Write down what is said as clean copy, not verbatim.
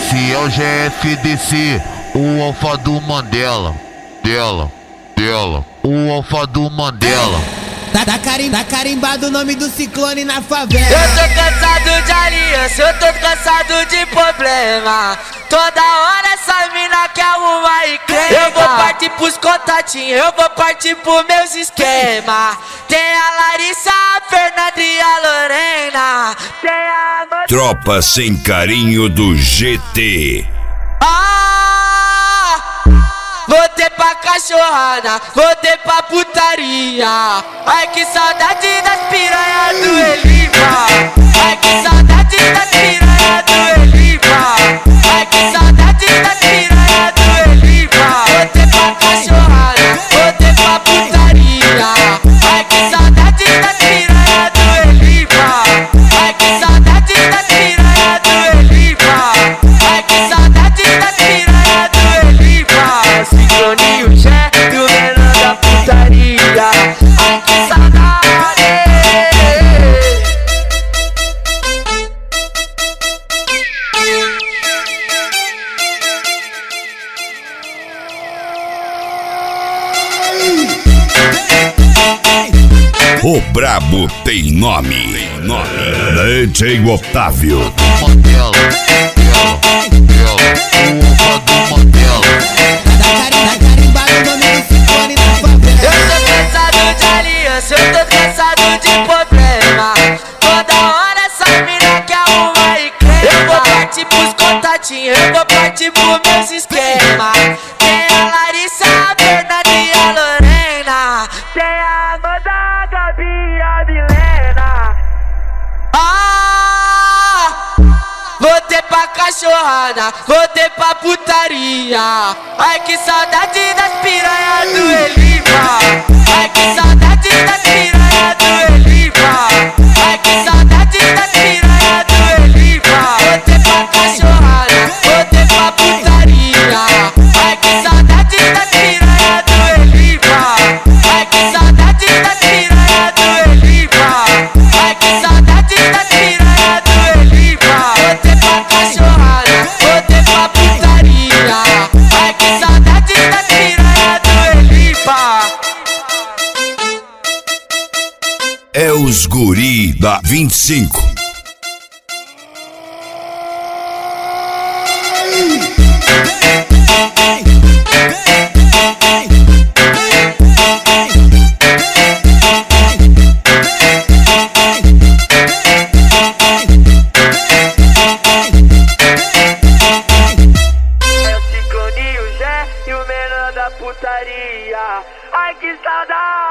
Esse é o GFDC, o alfa do Mandela. O alfa do Mandela. Tá carimbado o nome do ciclone na favela. Eu tô cansado de aliança, eu tô cansado de problema. Toda hora essa mina quer arrumar encrenca. Eu vou partir pros contatinhos, eu vou partir pros meus esquemas. Tem a Larissa, a Fernanda e a Lorena. Tem a... Tropa Sem Carinho do GT. Voltei pra cachorrada, voltei pra putaria. Ai que saudade das piranhas do Elipa. Ai que saudade das piranhas do Elipa. Ai que saudade das piranhas do Elipa. Voltei pra cachorrada, voltei pra putaria. Ai que saudade das piranhas do Elipa. Ai que saudade das piranhas do Elipa. Ai que saudade das piranhas do Elipa. Cicloninho Jé e o menor da putaria. Ai que saudade. O brabo tem nome. DJ Otávio. Mandela, o alfa do Mandela. Tá carimbado o nome do ciclone na favela. Eu tô cansado de aliança, eu tô cansado de problema. Toda hora essa mina quer arrumar encrenca. Eu vou partir pros contatinhos, eu vou partir pros meus esquemas. Tem a Larissa, a Fernanda e a Lorena. Tem a Amanda, a Gabi e a Milena. Voltei pra cachorrada, voltei pra putaria. Ai que saudade das piranhas do Elipa. Ai que saudade das piranhas do Elipa. Ai que saudade das piranhas do Elipa. Voltei pra cachorrada, voltei pra putaria. Ai que saudade das piranhas do Elipa. Ai que saudade das piranhas do Elipa. Ai que saudade das piranhas do Elipa. Voltei pra cachorrada, voltei pra putaria. Ai que saudade das piranhas do Elipa. É os guri da 25. É o Cicloninho Jé e o menor da putaria. Ai que saudade.